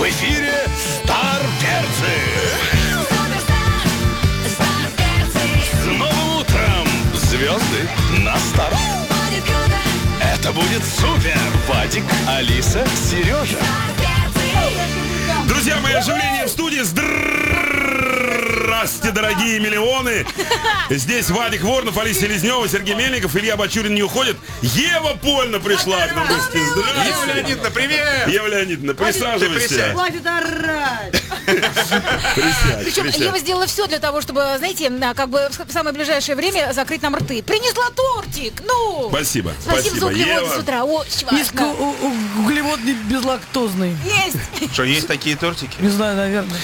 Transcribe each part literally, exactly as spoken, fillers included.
В эфире Стар Перцы. С новым утром, звезды на старт. Это будет супер! Вадик, Алиса, Сережа. Друзья мои, оживление в студии. Здравствуйте, дорогие миллионы. Здесь Вадик Воронов, Алиса Селезнева, Сергей Мельников, Илья Бачурин не уходит. Ева Польна пришла к нам в гости. Здравствуйте. Ева Леонидовна, привет! Ева Леонидовна, присаживайся. Хватит орать. Присядь, Причем присядь. Ева сделала все для того, чтобы, знаете, на- как бы в самое ближайшее время закрыть нам рты. Принесла тортик, ну! Спасибо, Спасибо за углеводы Ева. с утра, очень важно. Низкоуглеводный, безлактозный. Есть! Что, есть такие тортики? Не знаю, наверное.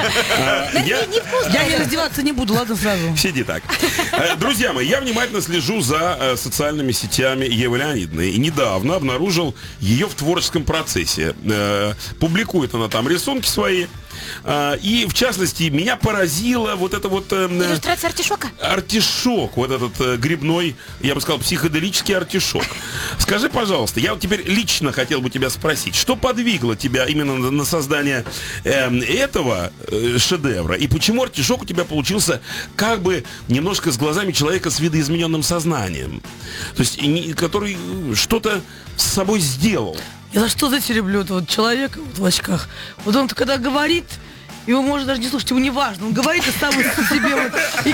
Я- Я не раздеваться не буду, ладно, сразу. Сиди так. Э, Друзья мои, я внимательно слежу за э, социальными сетями Евы Леонидовны. И недавно обнаружил ее в творческом процессе. Э, Публикует она там рисунки свои. Э, И, в частности, меня поразило вот это вот... э, Иллюстрация артишока. Артишок, вот этот э, грибной, я бы сказал, психоделический артишок. Скажи, пожалуйста, я вот теперь лично хотел бы тебя спросить, что подвигло тебя именно на, на создание э, этого э, шедевра, и почему артишок у тебя получился как бы немножко с глазами человека с видоизмененным сознанием, то есть не- который э, что-то с собой сделал. Я за что, знаете, люблю этого вот человека вот в очках. Вот он когда говорит, его можно даже не слушать, ему не важно. Он говорит и сам себе вот и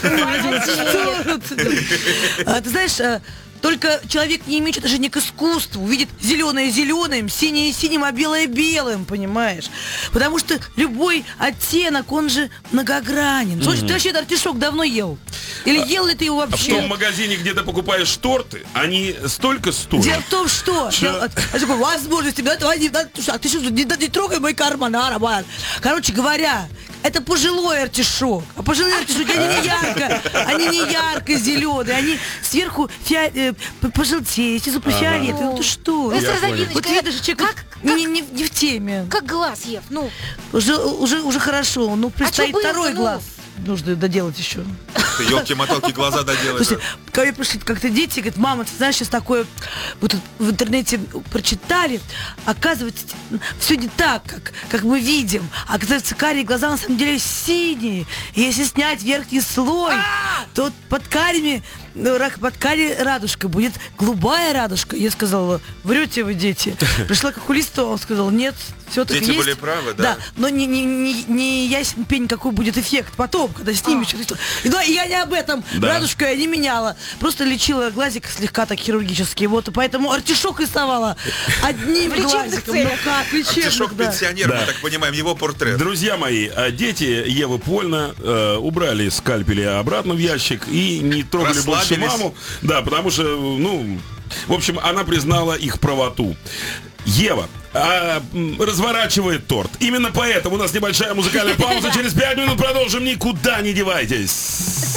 кайфует. А, Ты знаешь, а, только человек, не имеющий отношения к искусству, видит зеленое зеленым, синее синим, а белое белым, понимаешь? Потому что любой оттенок, он же многогранен. Слушай, ты вообще этот артишок давно ел? Или ел ли ты его А в том вообще? магазине, где ты покупаешь торты, они столько стоят. Дело в том, что... Что? Я, я такой, возможности, да, давай, не, да, слушай, а ты что, не, не трогай мой карман, а, Роман. Короче говоря, это пожилой артишок. А пожилые артишоки, они не ярко, они не ярко-зеленые, они сверху фиа, э, п- пожелтее, снизу пофиолетовые. Ну ты что? Вы с Я розовиночкой. Вот видишь, человек Как, не, не, не в теме. как глаз, Ев, ну. Уже, уже, уже хорошо, ну предстоит было-то, второй ну? глаз. Нужно доделать еще. Ты елки-моталки глаза доделаешь. Слушайте, ко мне пришли как-то дети, говорят, мама, ты знаешь, сейчас такое вот тут в интернете прочитали, оказывается, все не так, как, как мы видим. Оказывается, карие глаза на самом деле синие. И если снять верхний слой, то под кариями, ну, рак- под карией радужка будет голубая радужка. Я сказала, врете вы, дети. Пришла к окулисту, он сказал, нет, все так Дети есть. были правы, да? Да, но не, не, не, не ясен пень, какой будет эффект потом, когда снимешь. И да, и я не об этом. Да. Радужку я не меняла. Просто лечила глазик слегка так хирургически. Вот, и поэтому артишок рисовала одним В лечебных глазиком. Ну целях. как, лечебных, Артишок да. пенсионер, Да. мы так понимаем, его портрет. Друзья мои, а, дети Евы Польна э, убрали скальпели обратно в ящик и не трогали больше Расслабились. маму. Да, потому что, ну, в общем, она признала их правоту. Ева а, м, разворачивает торт. Именно поэтому у нас небольшая музыкальная пауза. Через пять минут продолжим. Никуда не девайтесь.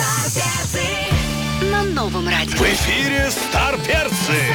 На новом радио. В эфире Стар Перцы.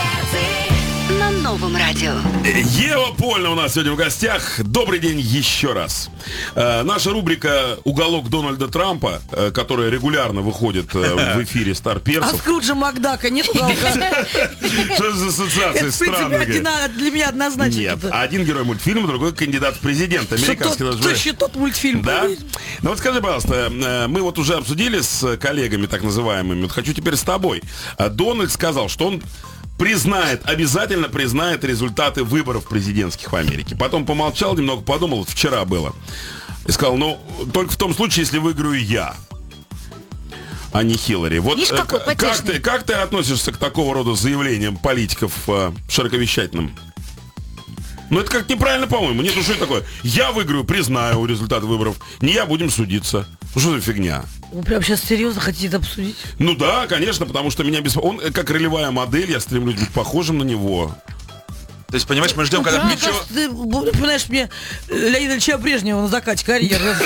На новом радио. Ева Польна у нас сегодня в гостях. Добрый день еще раз. Э, наша рубрика «Уголок Дональда Трампа», э, которая регулярно выходит э, в эфире Стар А Перцев. Скруджа Макдака нет уголка? Что за ассоциации Это, в принципе, странные? одина- для меня однозначно. Нет, это. один герой мультфильма, другой кандидат в президенты. Что Американский тот, даже. точно тот мультфильм. Да? помнишь? Ну вот скажи, пожалуйста, э, мы вот уже обсудили с коллегами так называемыми, вот хочу теперь с тобой. Э, Дональд сказал, что он признает, обязательно признает результаты выборов президентских в Америке. Потом помолчал, немного подумал, вот вчера было. И сказал, ну, только в том случае, если выиграю я, а не Хиллари. Вот Видишь, э, какой к- как потешный. ты, как ты относишься к такого рода заявлениям политиков э, широковещательным? Ну, это как неправильно, по-моему. Нет, ну что это такое? Я выиграю, признаю результаты выборов. Не я, будем судиться. Ну, что за фигня? Вы прям сейчас серьезно хотите это обсудить? Ну да, конечно, потому что меня беспокоит. Он э, как ролевая модель, я стремлюсь быть похожим на него. То есть, понимаешь, мы ждем, когда Мне ничего... кажется, ты бу- напоминаешь мне э, Леонида Ильича Брежнева на закате карьеры.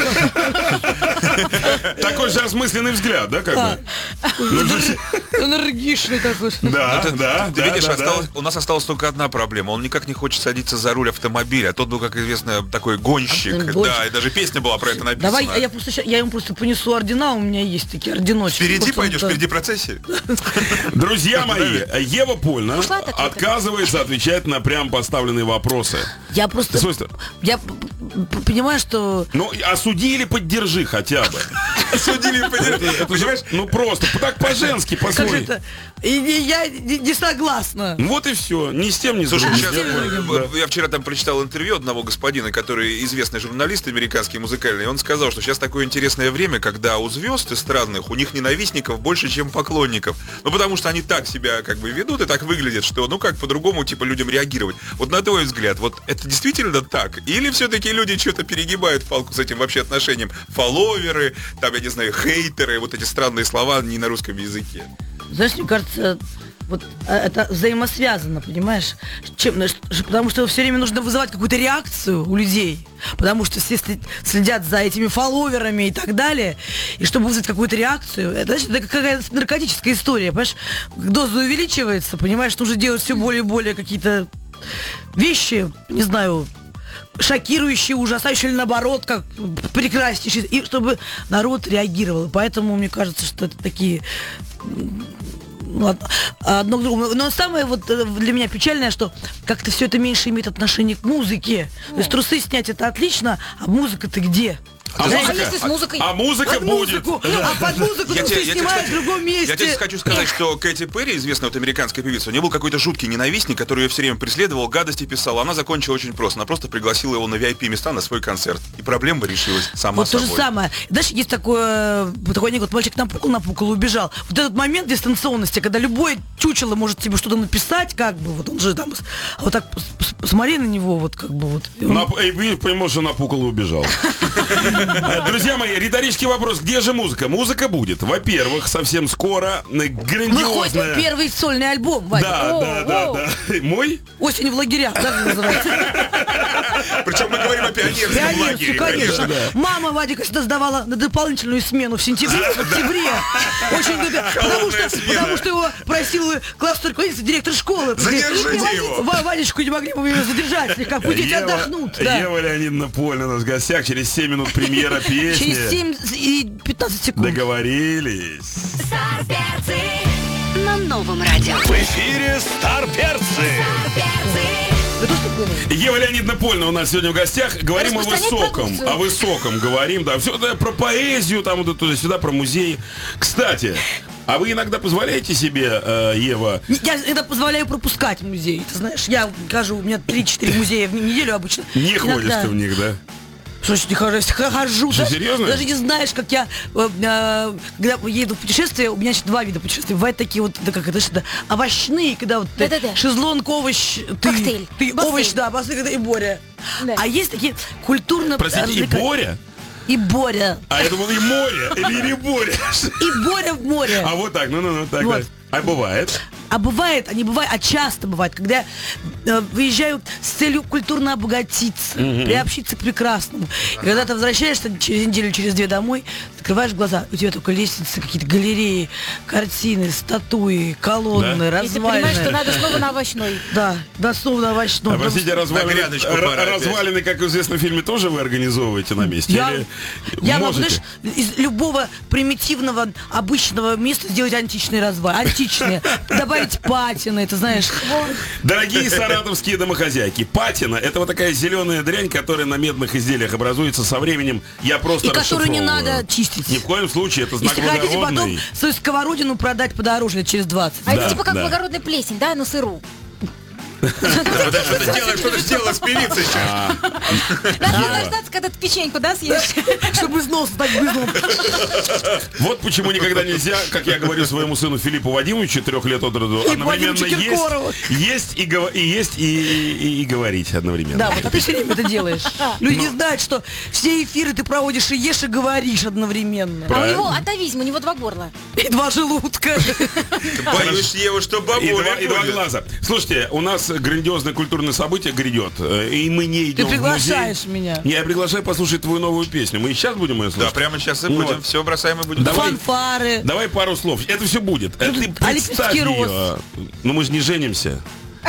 Такой же осмысленный взгляд, да, как бы? Энергичный такой. Да, Ну, ты, да, ты да, видишь, да, осталось- да. у нас осталась только одна проблема. Он никак не хочет садиться за руль автомобиля. А тот был, как известно, такой гонщик. Гонщик. Да, и даже песня была про это написана. Давай, а я просто ща- я ему просто понесу ордена, у меня есть такие орденочки. Впереди Вот он, пойдешь, да. впереди процессии. Друзья мои, Ева Польна Ушла так отказывается отвечать на прямые гостям поставлены вопросы. Я просто... Свойство. Я п- п- понимаю, что... Ну, осуди или поддержи хотя бы. Судили, Это же, ну просто, так по-женски, Как же по-своему. это? И, и я не, не согласна. Вот и все. Ни с тем, ни с Слушай, другим. сейчас, э, я вчера там прочитал интервью одного господина, который известный журналист американский, музыкальный, и он сказал, что сейчас такое интересное время, когда у звезд эстрадных, у них ненавистников больше, чем поклонников. Ну, потому что они так себя как бы ведут и так выглядят, что, ну, как по-другому, типа, людям реагировать. Вот на твой взгляд, вот это действительно так? Или все-таки люди что-то перегибают палку с этим вообще отношением? Фолловеры, там, я не знаю, хейтеры, вот эти странные слова не на русском языке. Знаешь, мне кажется, вот а, это взаимосвязано, понимаешь? Чем, потому что все время нужно вызывать какую-то реакцию у людей. Потому что все следят за этими фолловерами и так далее. И чтобы вызвать какую-то реакцию, это, значит, это какая-то наркотическая история, понимаешь? Доза увеличивается, понимаешь, нужно делать все более и более какие-то вещи, не знаю, шокирующие, ужасающие, или наоборот, как прекраснейшие, и чтобы народ реагировал. Поэтому мне кажется, что это такие... Ну, одно к другому. Но самое вот для меня печальное, что как-то все это меньше имеет отношение к музыке. То есть трусы снять это отлично, а музыка-то где? А, А музыка, если с музыкой? а музыка Под будет. музыку, ну, а под музыку Я трусы тебе, я, тебе, снимают кстати, в другом месте. я тебе хочу сказать, что Кэти Перри, известная вот американская певица, у нее был какой-то жуткий ненавистник, который ее все время преследовал, гадости писал. Она закончила очень просто. Она просто пригласила его на ви ай пи места на свой концерт. И проблема решилась сама Вот то собой. же самое. Знаешь, есть такое, вот такой анекдот, мальчик напукал, напукал и убежал. Вот этот момент дистанционности, когда любой чучело может тебе что-то написать, как бы, вот он же там, а вот так посмотри на него, вот как бы вот. И он- Нап- и вы понимаете, что напукал и убежал. Друзья мои, риторический вопрос. Где же музыка? Музыка будет. Во-первых, совсем скоро Выходит грандиозная... первый сольный альбом, Вадик. Да, О, да, да, о. да. Мой? Осень в лагерях, так называется. Причем мы говорим о пионерском Пионерскую, лагере. конечно. Мама Вадика всегда сдавала на дополнительную смену в сентябре, в октябре. Очень любя. Потому Холодная что, смена. потому что его просил классный руководитель, директор школы. Задержите его. Ва- Вадечку не могли бы его задержать слегка. Пусть дети Ева- отдохнут. Да. Ева Леонидовна Польна у нас в гостях. Через семь минут премьера песни. Через семь и пятнадцать секунд. Договорились. На новом радио. В эфире Старперцы. Вы тоже так думаете? Ева Леонидовна Польна у нас сегодня в гостях. Говорим о Распространять высоком. продукцию. О высоком говорим, да. Все да, про поэзию, там вот туда-сюда, про музей. Кстати, а вы иногда позволяете себе, э, Ева, Я это позволяю пропускать музей. Ты знаешь, я хожу, у меня три-четыре музея в неделю обычно. не ходишь Иногда- ты в них, да? Что ж не хожу? Я хожу. Что, Даже- серьезно? Даже не знаешь, как я, э, э, когда еду в путешествие, у меня значит, два вида путешествий. Бывают такие вот, да, как это, что-то овощные, когда вот ты Да-да-да. шезлонг, овощ, ты, Коктейль, ты бассейн. овощ, да, бассейн и Боря. Да. А есть такие культурно... Простите, и развлека- Боря? И Боря. А я думал, и море, или не Боря. И Боря в море. А вот так, ну-ну-ну, так, Вот. да. А бывает? А бывает, а не бывает, а часто бывает, когда я э, выезжаю с целью культурно обогатиться, приобщиться к прекрасному. И когда ты возвращаешься через неделю, через две домой, закрываешь глаза, у тебя только лестницы, какие-то галереи, картины, статуи, колонны, Да? И ты понимаешь, что развалины. надо снова на овощной. Да, да, снова на овощном. А простите, развалины, грядочку р- пора опять. развалины, как в известном фильме, тоже вы организовываете на месте? Я, Или я могу, можете? знаешь, из любого примитивного, обычного места сделать античный развал. Античные. Добавить патины, ты знаешь. Дорогие саратовские домохозяйки, патина — это вот такая зеленая дрянь, которая на медных изделиях образуется со временем. Я просто И которую не расшифровываю. надо чистить. Ни в коем случае, это знак Если хотите потом благородный. свою сковородину продать подороже лет через двадцать. А Да, это типа как да. благородная плесень, да, на сыру. Что-то сделала, что-то сделала с певицей сейчас. А, Надо дождаться, когда ты печеньку, да, съешь. Чтобы из носа так брызнуло. Вот почему никогда нельзя, как я говорю своему сыну Филиппу Вадимовичу, трех лет от роду, И одновременно Вадимычу Киркорову. есть, есть, и, гова- и есть и, и- и говорить одновременно. Да, вот а ты все время это делаешь. Люди не знают, что все эфиры ты проводишь и ешь, и говоришь одновременно. А у него атовизм, у него два горла. И два желудка. Боюсь, Ева, что И два, бабуля и два будет. глаза. Слушайте, у нас грандиозное культурное событие грядет, э, и мы не идем в музей. приглашаешь меня. Не, я приглашаю послушать твою новую песню. Мы и сейчас будем ее Да, слушать. прямо сейчас и Вот. будем. Все бросаем и будем. Давай. Фанфары. Давай пару слов. Это все будет. Э, Ты а представь лепестки роз? ее. Ну мы же не женимся.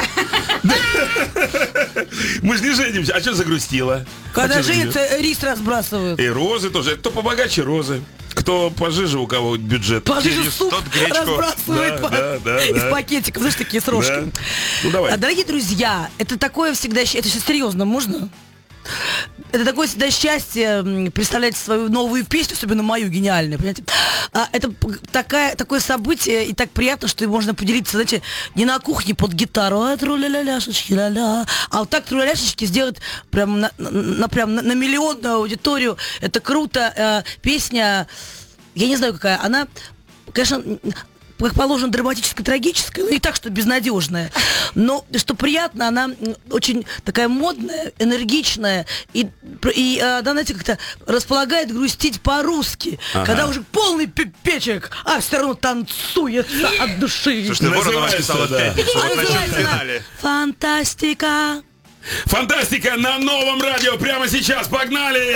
Мы же не женимся. А что загрустила? Когда А чё загрустила? женятся, рис разбрасывают. И розы тоже. Кто побогаче розы. Кто кто пожиже, у кого бюджет. Пожиже через суп тот гречку. разбрасывает Да, по- да, да, из да. пакетиков, знаешь, такие с рожками. Да. Ну, давай. А, дорогие друзья, это такое всегда... щ- Это сейчас серьезно, можно? Это такое всегда счастье м, представлять свою новую песню, особенно мою гениальную, понимаете? А, это п- такая, такое событие, и так приятно, что можно поделиться, знаете, не на кухне под гитару, а тру-ля-ля-ляшечки, ля-ля, а вот так тру-ля-ляшечки сделать прям на, на- на- прям на, на миллионную аудиторию. Это круто. Э, песня, я не знаю какая, она, конечно, как положено, драматически-трагическая, ну не так, что безнадежная, но что приятно, она м, очень такая модная, энергичная, и, пр- и э, она, знаете, как-то располагает грустить по-русски, Ага. когда уже полный пипечек, а все равно танцуется от души. Слушай, ты Воронова Называется, писала да. в пятницу, А вот насчет называется она финале. «Фантастика». Фантастика на новом радио прямо сейчас. Погнали!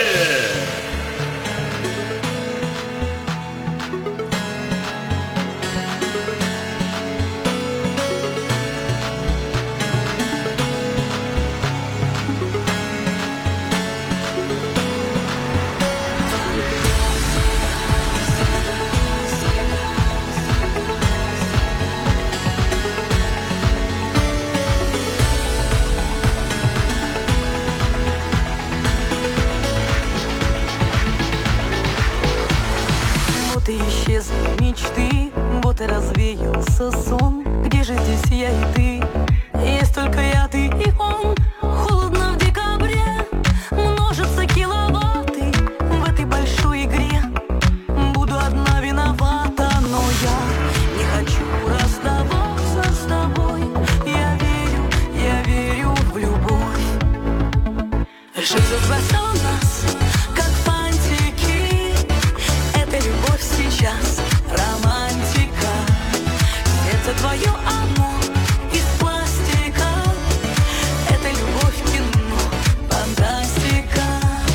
Вот и исчезли мечты, вот и развеялся сон. Где же здесь я и ты? Есть только я, ты и он. Холодно в декабре, множатся киловатты в этой большой игре. Буду одна виновата, но я не хочу расставаться с тобой. Я верю, я верю в любовь. Жизнь спасла нас, как фантики. Это любовь сейчас, романтика. Сердце твое, оно из пластика. Это любовь, кино, фантастика.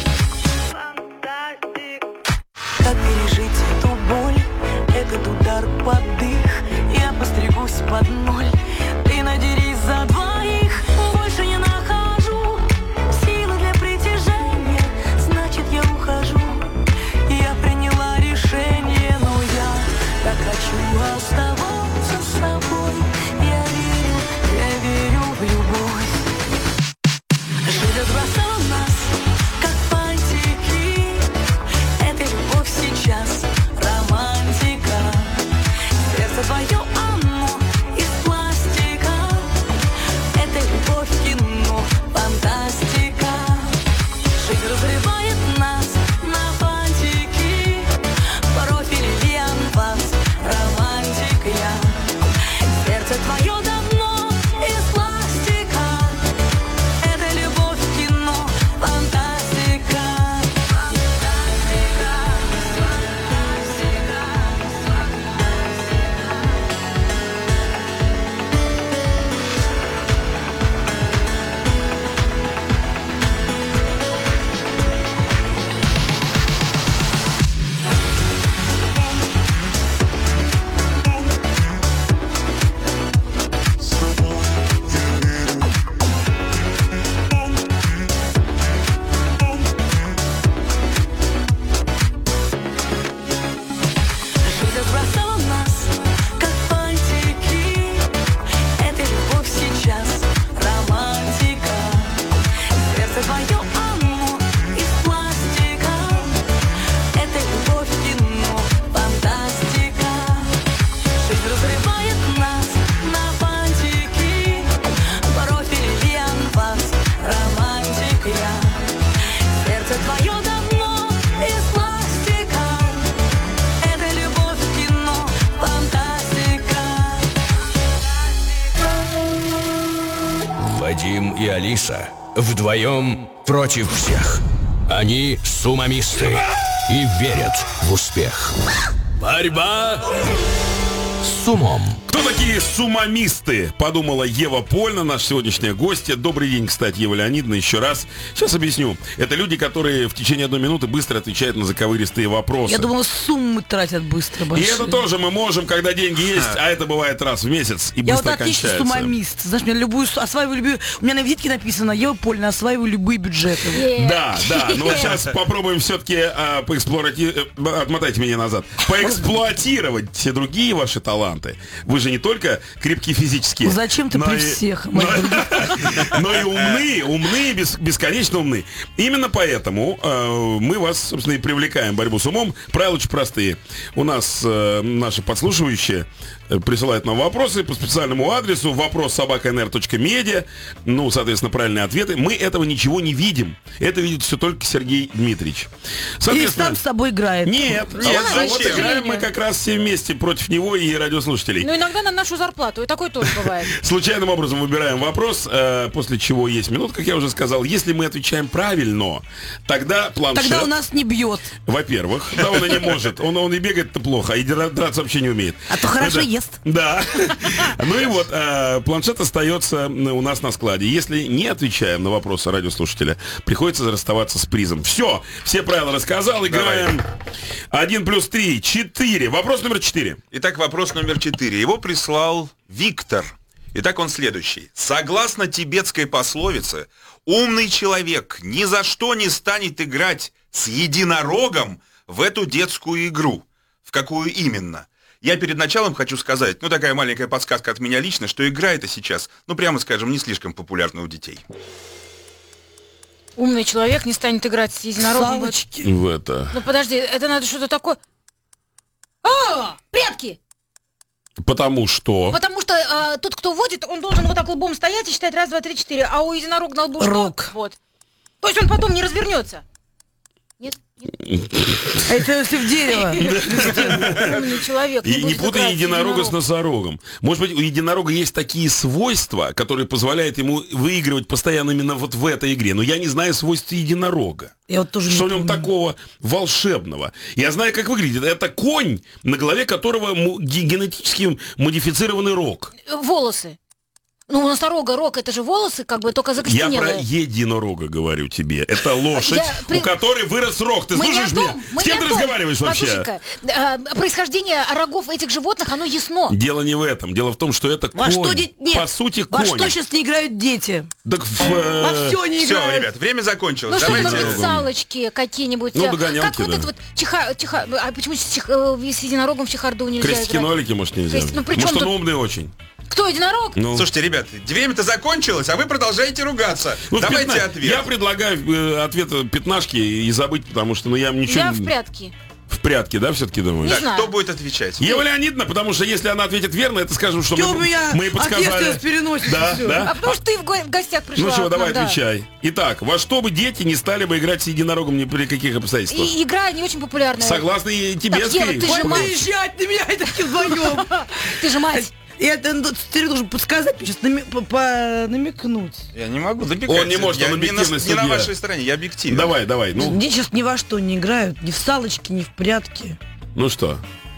Как пережить эту боль, этот удар под дых? Я постригусь под ноль, ты надерись за двоих. Больше не нахожу силы для притяжения, значит я ухожу. Я приняла решение, но я так хочу оставаться с тобой. Я верю, я верю в любовь. Жизнь бросала нас, как фантики. Это любовь сейчас, романтика. Сердце твое, оно из пластика. Это любовь, кино, фантастика. Жизнь разрывает нас на фантики. Профиль Лиан вас, романтик я. Сердце твое давно из пластика. Это любовь, кино, фантастика. Фантастика, жизнь бросала нас, как фантики. Это любовь сейчас, романтика. Сердце твое, оно из пластика. Это любовь, кино, фантастика. Жизнь разрывает нас на фантики. Профиль Лиан вас, романтик я. Сердце твое давно из пластика. Это любовь, кино, фантастика. Вадим и Алиса вдвоем против всех. Они сумамисты и верят в успех. Борьба с умом. Кто такие сумамисты? Подумала Ева Польна, наша сегодняшняя гостья. Добрый день, кстати, Ева Леонидовна, еще раз. Сейчас объясню. Это люди, которые в течение одной минуты быстро отвечают на заковыристые вопросы. Я думала, суммы тратят быстро И большие. это тоже мы можем, когда деньги есть, а это бывает раз в месяц и Я быстро вот отличный кончается. сумамист. Знаешь, мне любую, осваиваю любую... У меня на визитке написано, Ева Польна, осваиваю любые бюджеты. Да, да, но сейчас попробуем все-таки а, поэксплуатировать, э, отмотайте меня назад, поэксплуатировать все другие ваши таланты. Вы же не только крепкие физически. Ну, зачем ты но при и- всех? Но, но и умные, умные, бес- бесконечно умные. Именно поэтому э, мы вас, собственно, и привлекаем в борьбу с умом. Правила очень простые. У нас э, наши подслушивающие э, присылают нам вопросы по специальному адресу вопрос собака эн эр точка медиа. Ну, соответственно, правильные ответы. Мы этого ничего не видим. Это видит все только Сергей Дмитриевич. И сам с собой играет. Нет, Нет, нет, а вот зачем? играем мы как раз все вместе против него и радиослушателей. Ну, иногда на нашу зарплату, и такое тоже бывает. Случайным образом выбираем вопрос, э, после чего есть минут, как я уже сказал. Если мы отвечаем правильно, тогда планшет... Тогда у нас не бьет. Во-первых, да, он и не может. Он, он и бегает-то плохо, и дра- драться вообще не умеет. А то хорошо Это- ест. Да. Ну и вот, э, планшет остается у нас на складе. Если не отвечаем на вопросы радиослушателя, приходится расставаться с призом. Все, все правила рассказал, играем. Один плюс три, четыре. Вопрос номер четыре. Итак, вопрос номер четыре. Его прислал Виктор. Итак, он следующий. Согласно тибетской пословице, умный человек ни за что не станет играть с единорогом в эту детскую игру. В какую именно? Я перед началом хочу сказать, ну такая маленькая подсказка от меня лично, что игра эта сейчас, ну прямо скажем, не слишком популярна у детей. Умный человек не станет играть с единорогом. Салочки. В это. Ну подожди, это надо что-то такое... А, прятки! Потому что... Потому что а, тот, кто водит, он должен вот так лбом стоять и считать раз, два, три, четыре. А у единорога на лбу что? Рог. Вот. То есть он потом не развернется. Нет? Нет? А это если в дерево. Умный человек. И не будет путай играть с единорога с единорогом. носорогом. Может быть, у единорога есть такие свойства, которые позволяют ему выигрывать постоянно именно вот в этой игре. Но я не знаю свойств единорога. Я вот тоже Что в не нем помню. такого волшебного? Я знаю, как выглядит. Это конь, на голове которого му- ге- генетически модифицированный рог. Волосы. Ну, у носорога рог, это же волосы, как бы, только Я про закостенелые. единорога говорю тебе. Это лошадь, Я при- у которой вырос рог. Ты Мы не слушаешь о том, меня? мы С кем не ты о том. разговариваешь вообще? Послушай-ка, а, происхождение рогов этих животных, оно ясно. Дело не в этом. Дело в том, что это Во конь. что, де- нет, По сути, во конь. что сейчас не играют дети? Так в, э, Во все не Все, играют. ребят, время закончилось. Ну, что, Давайте. может быть, салочки какие-нибудь. Ну, а, догонялки, как вот да. это вот чиха, чиха, а почему с, чих- э, с единорогом в чехарду нельзя играть? Крестики-нолики, может, нельзя. Крест- ну, при чем Может, он тут- умный очень. Кто, единорог? Ну, Слушайте, ребят, время-то закончилось, а вы продолжаете ругаться. ну, в Давайте пятна- ответ. Я предлагаю э, ответ э, пятнашки и забыть, потому что ну, я ничего... Я не- в прятки. В прятки, да, все-таки думаешь? Не Так, знаю. кто будет отвечать? Ева Леонидовна, потому что если она ответит верно, это скажем, что Что мы, у меня мы ей подсказали. ответственность переносится, Да, всё. да. А потому что ты в, го- в гостях пришла. Ну что, к нам, давай да. отвечай. Итак, во что бы дети не стали бы играть с единорогом ни при каких обстоятельствах? И игра не очень популярная. Согласно и тибетской... Ева, ты же Ой, мать. наезжать на меня и такие вдвоем. Ты же мать. И это ну, ты должен подсказать, мне сейчас нами- по- по- намекнуть. Я не могу добегать. Он не может, я он не на, объективный не на судья. вашей стороне, я объективен. Давай, давай, ну, Дети сейчас ни во что не играют, ни в салочки, ни в прятки. ну что?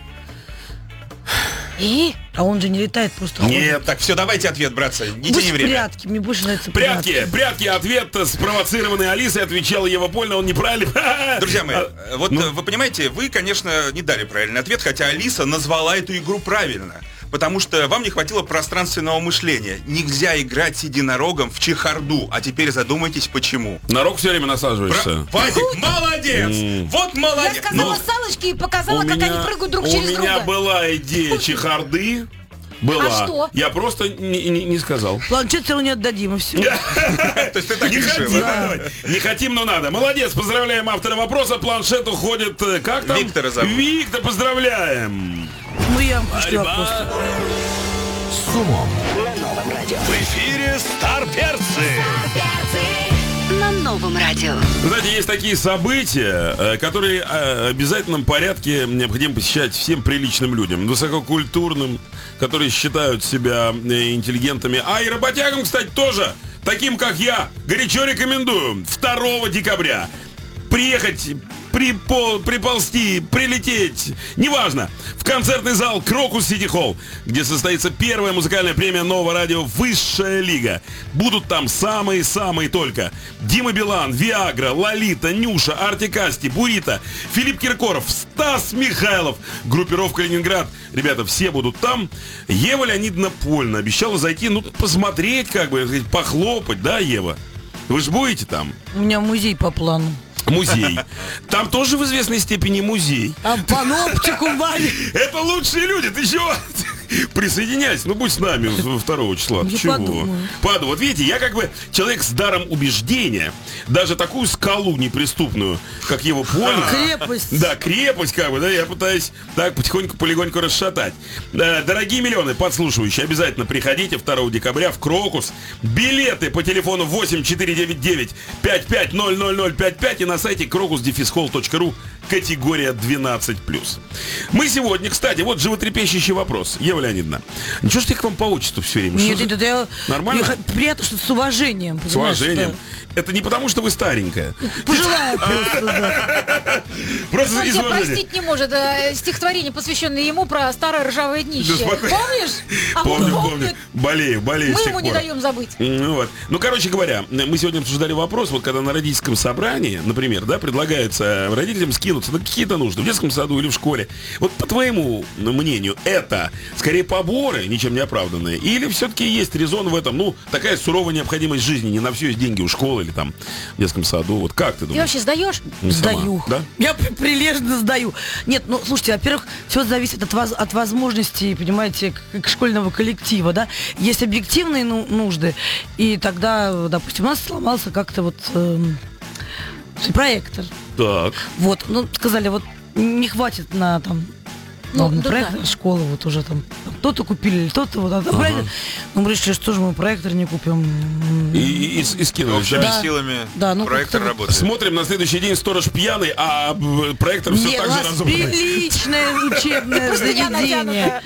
И? А он же не летает, просто ходит. Нет, Так, все, давайте ответ, братцы. Не Пусть тяни время. прятки, мне больше нравится Прятки, прятки, ответ спровоцированный Алисой, отвечала Ева Польна, он неправильно. Друзья мои, А, э, вот ну. э, вы понимаете, вы, конечно, не дали правильный ответ, хотя Алиса назвала эту игру правильно. Потому что вам не хватило пространственного мышления. Нельзя играть с единорогом в чехарду. А теперь задумайтесь, почему. На рог все время Бра- насаживаешься. Вадик, молодец! Вот Я молодец! сказала Ну, салочки и показала, У как меня, они прыгают друг у через меня друга. была идея чехарды. Была. А что? Я просто не, не- не сказал. Планшет все равно не отдадим, и все. то есть ты так Не хотим, решила? давай. Не хотим, но надо. Молодец, поздравляем автора вопроса. Планшет уходит, э, как там? Виктора зовут. Виктор, поздравляем. Ну я вам пришлю вопрос. С умом. В эфире Старперцы. На новом радио. Знаете, есть такие события, э, которые э, в обязательном порядке необходимо посещать всем приличным людям, высококультурным, которые считают себя э, интеллигентами, а и работягам, кстати, тоже, таким как я, горячо рекомендую второго декабря приехать припол, приползти, прилететь, неважно, в концертный зал Крокус Сити Холл, где состоится первая музыкальная премия Нового радио «Высшая лига». Будут там самые-самые только Дима Билан, Виагра, Лолита, Нюша, Артик Асти, Бурита, Филипп Киркоров, Стас Михайлов, группировка «Ленинград». Ребята, все будут там. Ева Леонидовна Польна обещала зайти, ну, посмотреть, как бы, похлопать, да, Ева? Вы же будете там? У меня музей по плану. Музей. Там тоже в известной степени музей. Там паноптикум, Ваня. Это лучшие люди, ты чего? Присоединяйся, ну будь с нами второго числа. Я Чего? подумаю. Паду. Вот видите, я как бы человек с даром убеждения, даже такую скалу неприступную, как его Польна. Крепость. Да, крепость, как бы, да, я пытаюсь так потихоньку, полегоньку расшатать. Да, дорогие миллионы подслушивающие, обязательно приходите второго декабря в Крокус. Билеты по телефону восемь четыре девять девять пять пять ноль ноль ноль пять пять и на сайте крокус дефис холл точка ру, категория двенадцать плюс. Мы сегодня, кстати, вот животрепещущий вопрос. Ева Леонидовна, ничего ж ты к вам по отчеству все время? Нет, Что это за- я... Нормально? я- приятно, что с уважением. С понимаешь, уважением. что- Это не потому, что вы старенькая. Пожелаю просто, да. Просто Он из тебя уважения. простить не может. э, Стихотворение, посвященное ему про старое ржавое днище. Да, спокойно. Помнишь? А он Помню, помню. помнит. Болею, болею Мы с тех ему не пор. даем забыть. Ну, вот. Ну, короче говоря, мы сегодня обсуждали вопрос, вот когда на родительском собрании, например, да, предлагается родителям скинуться на какие-то нужды в детском саду или в школе. Вот по твоему мнению, это скорее поборы, ничем не оправданные, или все-таки есть резон в этом, ну, такая суровая необходимость жизни, не на все есть деньги у школы или там в детском саду. Вот как ты Ты думаешь? вообще сдаешь? Ну, сама, Сдаю. Да? Я при- прилежно сдаю. Нет, ну, слушайте, во-первых, все зависит от, воз- от возможностей, понимаете, к- к школьного коллектива, да. Есть объективные ну- нужды, и тогда, допустим, у нас сломался как-то вот эм, проектор. Так. Вот, ну, сказали, вот не хватит на там Ну, ладно, да, проектор да. школы, вот уже там, там кто-то купили, кто-то вот, а проектор. Ну, мы решили, что же мы проектор не купим. И, и, и, и скинули. Общими да? силами Да, ну, проектор как-то- работает. Смотрим на следующий день, сторож пьяный, а э, проектор все Нет, так у же нас разобранный. приличное учебное Простыня заведение.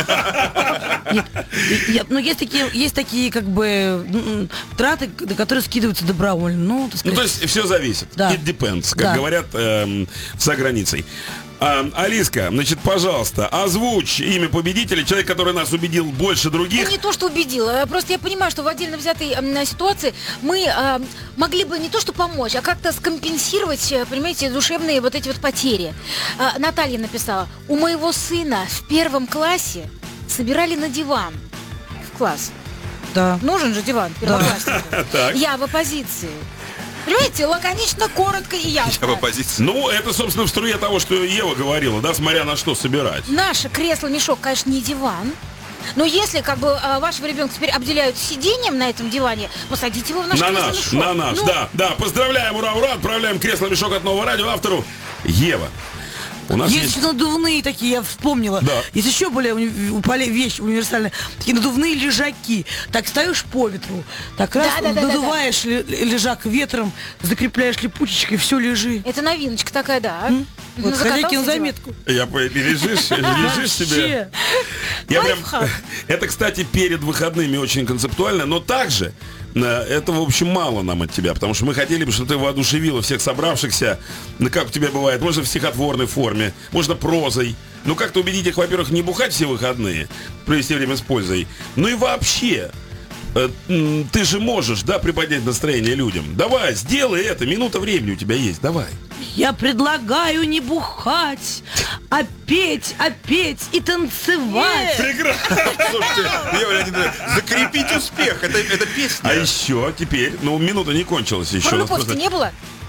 Нет, и- и- но есть такие, есть такие как бы м, траты, к- которые скидываются добровольно. Ну, так Ну, сказать. то есть все зависит. Да. It depends, как Да. говорят эм, за границей. А, Алиска, значит, пожалуйста, озвучь имя победителя, человек, который нас убедил больше Ну, других. не то, что убедила. Просто я понимаю, что в отдельно взятой м, ситуации мы а, могли бы не то, что помочь, а как-то скомпенсировать, э, понимаете, душевные вот эти вот потери. А, Наталья написала: у моего сына в первом классе собирали на диван в класс. Да. Нужен же диван первокласснику. Так. Я в оппозиции. Понимаете, лаконично, коротко и Я в ясно. оппозиции. Ну, это, собственно, в струе того, что Ева говорила, да, смотря на что собирать. Наше кресло-мешок, конечно, не диван. Но если как бы а, вашего ребенка теперь обделяют сиденьем на этом диване, посадите его в наш На наш, кресло-мешок. на наш, Ну, да, да. Поздравляем, ура, ура, отправляем кресло-мешок от Нового радио автору Ева. У нас Есть есть... еще надувные такие, я вспомнила. Да. Есть еще более уни- у- поле- вещь универсальная. Такие надувные лежаки. Так встаешь по ветру, так раз Да-да-да-да-да. надуваешь ле- лежак ветром, закрепляешь липучечкой, все лежи. Это новиночка такая, да. а? Ну, Вот, хозяйки закатался на диван. заметку. Я по- лежишь, лежишь себе. Вообще. Я прям... Лайфхак. Это, кстати, перед выходными очень концептуально, но также э, этого, в общем, мало нам от тебя, потому что мы хотели бы, чтобы ты воодушевила всех собравшихся, ну, как у тебя бывает, можно в стихотворной форме, можно прозой. Ну, как-то убедить их, во-первых, не бухать все выходные, провести время с пользой, ну и вообще... э, м, Ты же можешь, да, приподнять настроение людям. Давай, сделай это, минута времени у тебя есть, давай. Я предлагаю не бухать, а петь, а петь и танцевать. Прекрасно. Слушайте, Ева Леонидовна, закрепить успех. Это, это песня. А еще теперь, ну, минута не кончилась еще. Про у нас любовь-то просто- не было?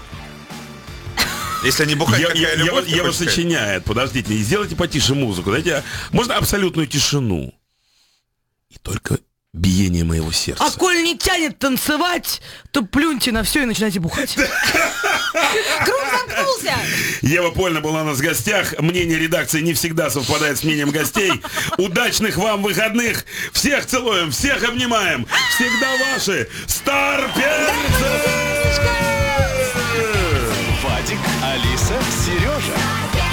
Если не бухать, Я- какая я- любовь, Ева- ты Ева хочешь сказать? сочиняет, подождите, сделайте потише музыку, дайте, можно абсолютную тишину. И только биение моего сердца. А коль не тянет танцевать, то плюньте на все и начинайте бухать. Круг замкнулся. Ева Польна была у нас в гостях. Мнение редакции не всегда совпадает с мнением гостей. Удачных вам выходных. Всех целуем, всех обнимаем. Всегда ваши старперцы! Вадик, Алиса, Сережа.